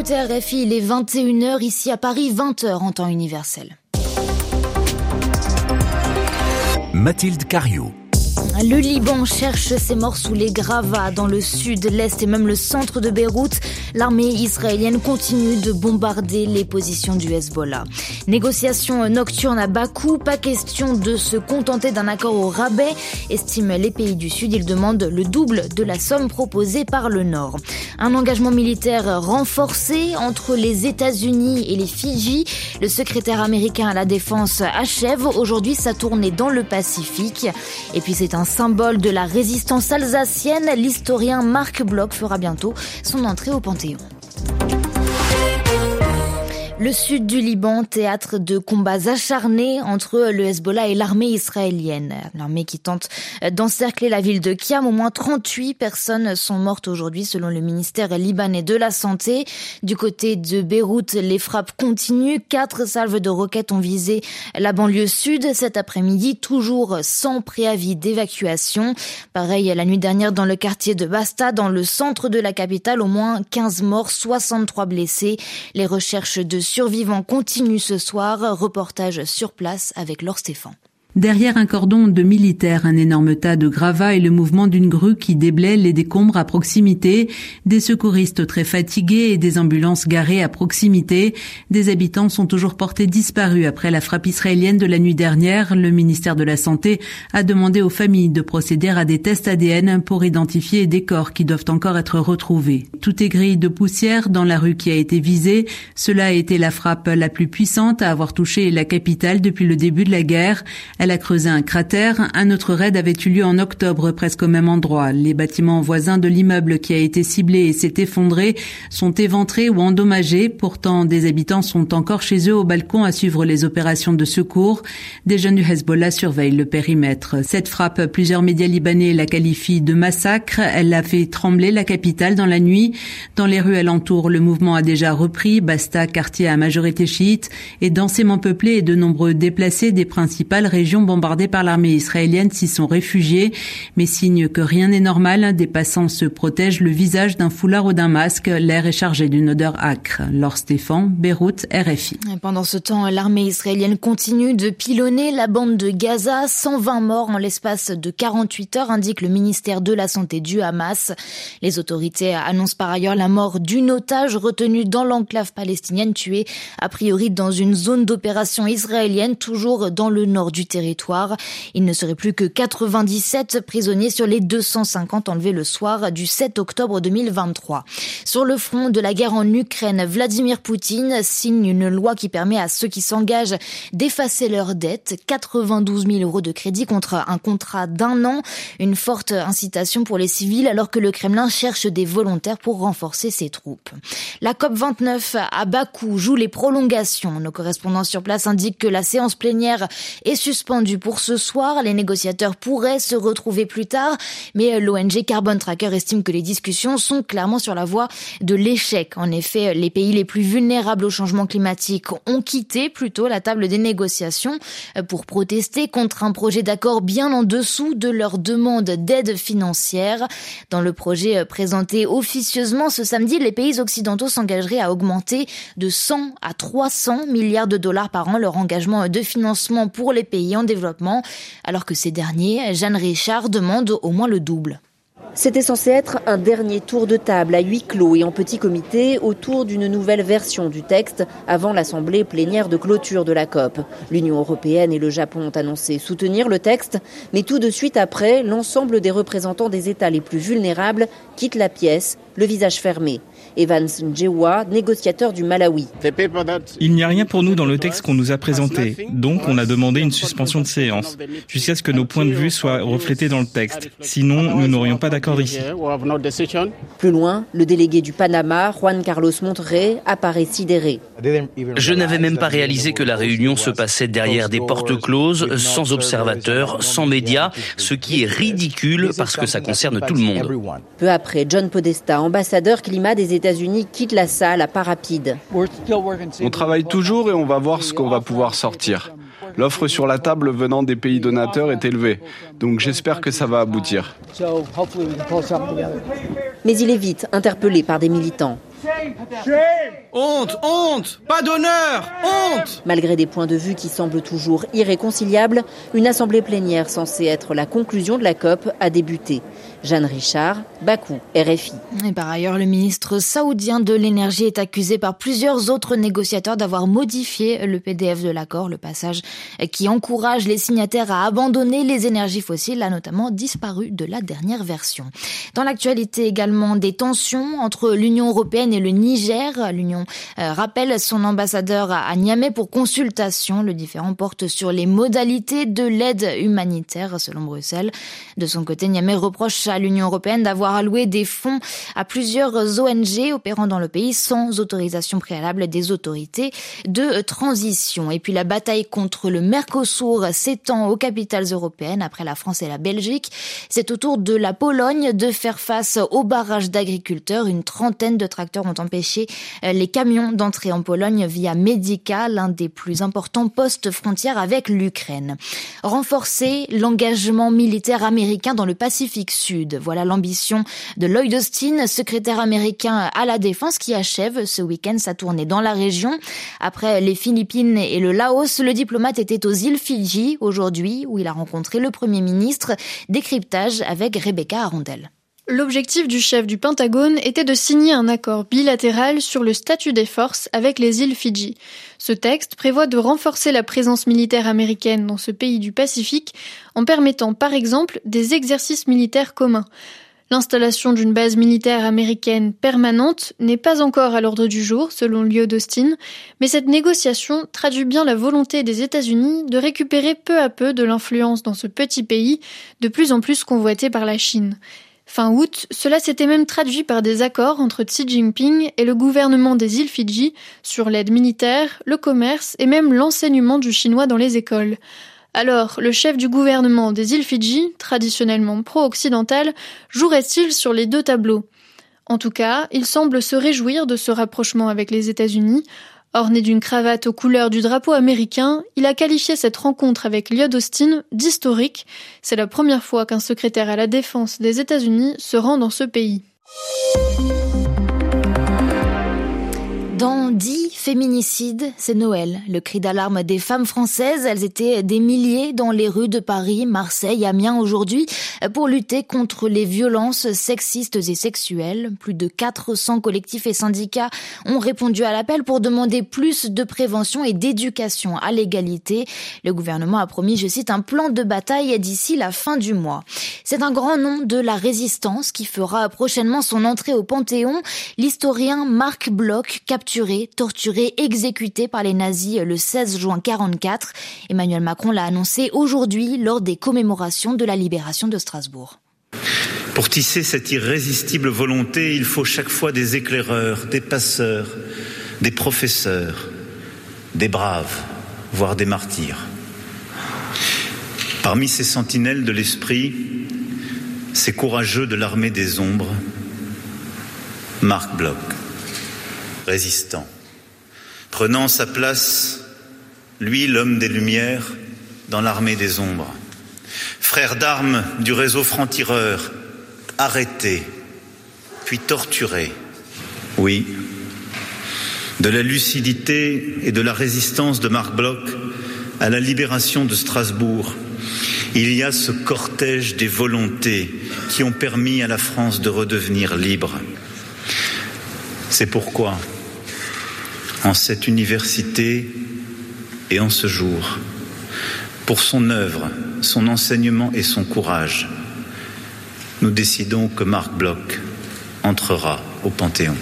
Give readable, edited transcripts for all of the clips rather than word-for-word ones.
écoutez RFI, il est 21h, ici à Paris, 20h en temps universel. Mathilde Cariou. Le Liban cherche ses morts sous les gravats dans le sud, l'est et même le centre de Beyrouth. L'armée israélienne continue de bombarder les positions du Hezbollah. Négociations nocturnes à Bakou, pas question de se contenter d'un accord au rabais, estiment les pays du Sud. Ils demandent le double de la somme proposée par le Nord. Un engagement militaire renforcé entre les États-Unis et les Fidji. Le secrétaire américain à la Défense achève aujourd'hui sa tournée dans le Pacifique. Et puis c'est un symbole de la résistance alsacienne. L'historien Marc Bloch fera bientôt son entrée au Panthéon. Le sud du Liban, théâtre de combats acharnés entre le Hezbollah et l'armée israélienne. L'armée qui tente d'encercler la ville de Kiam. Au moins 38 personnes sont mortes aujourd'hui selon le ministère libanais de la Santé. Du côté de Beyrouth, les frappes continuent. 4 salves de roquettes ont visé la banlieue sud cet après-midi, toujours sans préavis d'évacuation. Pareil la nuit dernière dans le quartier de Basta, dans le centre de la capitale, au moins 15 morts, 63 blessés. Les recherches de survivants continuent ce soir. Reportage sur place avec Laure Stéphane. Derrière un cordon de militaires, un énorme tas de gravats et le mouvement d'une grue qui déblaye les décombres à proximité, des secouristes très fatigués et des ambulances garées à proximité. Des habitants sont toujours portés disparus après la frappe israélienne de la nuit dernière. Le ministère de la Santé a demandé aux familles de procéder à des tests ADN pour identifier des corps qui doivent encore être retrouvés. Tout est gris de poussière dans la rue qui a été visée. Cela a été la frappe la plus puissante à avoir touché la capitale depuis le début de la guerre. Elle a creusé un cratère. Un autre raid avait eu lieu en octobre, presque au même endroit. Les bâtiments voisins de l'immeuble qui a été ciblé et s'est effondré sont éventrés ou endommagés. Pourtant, des habitants sont encore chez eux au balcon à suivre les opérations de secours. Des jeunes du Hezbollah surveillent le périmètre. Cette frappe, plusieurs médias libanais la qualifient de massacre. Elle a fait trembler la capitale dans la nuit. Dans les rues alentours, le mouvement a déjà repris. Basta, quartier à majorité chiite, est densément peuplé et de nombreux déplacés des principales régions bombardées par l'armée israélienne s'y sont réfugiés. Mais signe que rien n'est normal, des passants se protègent le visage d'un foulard ou d'un masque. L'air est chargé d'une odeur âcre. Laure Stéphane, Beyrouth, RFI. Et pendant ce temps, l'armée israélienne continue de pilonner la bande de Gaza. 120 morts en l'espace de 48 heures, indique le ministère de la Santé du Hamas. Les autorités annoncent par ailleurs la mort d'une otage retenue dans l'enclave palestinienne, tuée a priori dans une zone d'opération israélienne, toujours dans le nord du territoire. Il ne serait plus que 97 prisonniers sur les 250 enlevés le soir du 7 octobre 2023. Sur le front de la guerre en Ukraine, Vladimir Poutine signe une loi qui permet à ceux qui s'engagent d'effacer leurs dettes. 92 000 euros de crédit contre un contrat d'1 an. Une forte incitation pour les civils alors que le Kremlin cherche des volontaires pour renforcer ses troupes. La COP29 à Bakou joue les prolongations. Nos correspondants sur place indiquent que la séance plénière est suspendue pour ce soir. Les négociateurs pourraient se retrouver plus tard, mais l'ONG Carbon Tracker estime que les discussions sont clairement sur la voie de l'échec. En effet, les pays les plus vulnérables au changement climatique ont quitté plutôt la table des négociations pour protester contre un projet d'accord bien en dessous de leur demande d'aide financière. Dans le projet présenté officieusement ce samedi, les pays occidentaux s'engageraient à augmenter de 100 à 300 milliards de dollars par an leur engagement de financement pour les pays en développement, alors que ces derniers, Jeanne Richard, demandent au moins le double. C'était censé être un dernier tour de table à huis clos et en petit comité autour d'une nouvelle version du texte avant l'assemblée plénière de clôture de la COP. L'Union européenne et le Japon ont annoncé soutenir le texte, mais tout de suite après, l'ensemble des représentants des États les plus vulnérables quittent la pièce, le visage fermé. Evans Njewa, négociateur du Malawi. Il n'y a rien pour nous dans le texte qu'on nous a présenté, donc on a demandé une suspension de séance, jusqu'à ce que nos points de vue soient reflétés dans le texte. Sinon, nous n'aurions pas d'accord ici. Plus loin, le délégué du Panama, Juan Carlos Monterrey, apparaît sidéré. Je n'avais même pas réalisé que la réunion se passait derrière des portes closes, sans observateurs, sans médias, ce qui est ridicule parce que ça concerne tout le monde. Peu après, John Podesta, ambassadeur climat des États-Unis, quitte la salle à pas rapide. On travaille toujours et on va voir ce qu'on va pouvoir sortir. L'offre sur la table venant des pays donateurs est élevée, donc j'espère que ça va aboutir. Mais il est vite interpellé par des militants. Honte, honte, pas d'honneur, honte. Malgré des points de vue qui semblent toujours irréconciliables, une assemblée plénière censée être la conclusion de la COP a débuté. Jeanne Richard, Bakou, RFI. Et par ailleurs, le ministre saoudien de l'énergie est accusé par plusieurs autres négociateurs d'avoir modifié le PDF de l'accord. Le passage qui encourage les signataires à abandonner les énergies fossiles a notamment disparu de la dernière version. Dans l'actualité également, des tensions entre l'Union européenne et le Niger. L'Union rappelle son ambassadeur à Niamey pour consultation. Le différend porte sur les modalités de l'aide humanitaire, selon Bruxelles. De son côté, Niamey reproche à l'Union européenne d'avoir alloué des fonds à plusieurs ONG opérant dans le pays sans autorisation préalable des autorités de transition. Et puis la bataille contre le Mercosur s'étend aux capitales européennes après la France et la Belgique. C'est au tour de la Pologne de faire face au barrage d'agriculteurs. Une trentaine de tracteurs ont empêché les camions d'entrer en Pologne via Medica, l'un des plus importants postes frontières avec l'Ukraine. Renforcer l'engagement militaire américain dans le Pacifique Sud. Voilà l'ambition de Lloyd Austin, secrétaire américain à la Défense, qui achève ce week-end sa tournée dans la région. Après les Philippines et le Laos, le diplomate était aux îles Fidji aujourd'hui, où il a rencontré le Premier ministre. Décryptage avec Rebecca Arondel. L'objectif du chef du Pentagone était de signer un accord bilatéral sur le statut des forces avec les îles Fidji. Ce texte prévoit de renforcer la présence militaire américaine dans ce pays du Pacifique en permettant par exemple des exercices militaires communs. L'installation d'une base militaire américaine permanente n'est pas encore à l'ordre du jour, selon Lloyd Austin, mais cette négociation traduit bien la volonté des États-Unis de récupérer peu à peu de l'influence dans ce petit pays, de plus en plus convoité par la Chine. Fin août, cela s'était même traduit par des accords entre Xi Jinping et le gouvernement des îles Fidji sur l'aide militaire, le commerce et même l'enseignement du chinois dans les écoles. Alors, le chef du gouvernement des îles Fidji, traditionnellement pro-occidental, jouerait-il sur les deux tableaux ? En tout cas, il semble se réjouir de ce rapprochement avec les États-Unis. Orné d'une cravate aux couleurs du drapeau américain, il a qualifié cette rencontre avec Lloyd Austin d'historique. C'est la première fois qu'un secrétaire à la défense des États-Unis se rend dans ce pays. Dans 10 féminicides, c'est Noël. Le cri d'alarme des femmes françaises, elles étaient des milliers dans les rues de Paris, Marseille, Amiens aujourd'hui pour lutter contre les violences sexistes et sexuelles. Plus de 400 collectifs et syndicats ont répondu à l'appel pour demander plus de prévention et d'éducation à l'égalité. Le gouvernement a promis, je cite, un plan de bataille d'ici la fin du mois. C'est un grand nom de la résistance qui fera prochainement son entrée au Panthéon. L'historien Marc Bloch, capturé, torturé, exécuté par les nazis le 16 juin 1944. Emmanuel Macron l'a annoncé aujourd'hui lors des commémorations de la libération de Strasbourg. Pour tisser cette irrésistible volonté, il faut chaque fois des éclaireurs, des passeurs, des professeurs, des braves, voire des martyrs. Parmi ces sentinelles de l'esprit, ces courageux de l'armée des ombres, Marc Bloch, résistant, prenant sa place, lui l'homme des Lumières, dans l'armée des ombres. Frère d'armes du réseau franc-tireur, arrêté, puis torturé. Oui, de la lucidité et de la résistance de Marc Bloch à la libération de Strasbourg, il y a ce cortège des volontés qui ont permis à la France de redevenir libre. C'est pourquoi, en cette université et en ce jour, pour son œuvre, son enseignement et son courage, nous décidons que Marc Bloch entrera au Panthéon.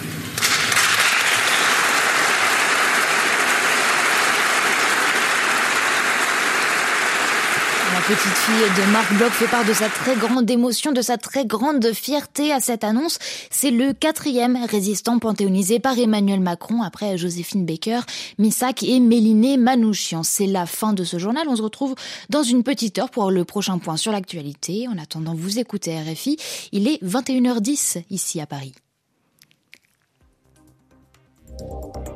La petite fille de Marc Bloch fait part de sa très grande émotion, de sa très grande fierté à cette annonce. C'est le 4e résistant panthéonisé par Emmanuel Macron après Joséphine Baker, Missak et Mélinée Manouchian. C'est la fin de ce journal. On se retrouve dans une petite heure pour le prochain point sur l'actualité. En attendant, vous écoutez RFI. Il est 21h10 ici à Paris.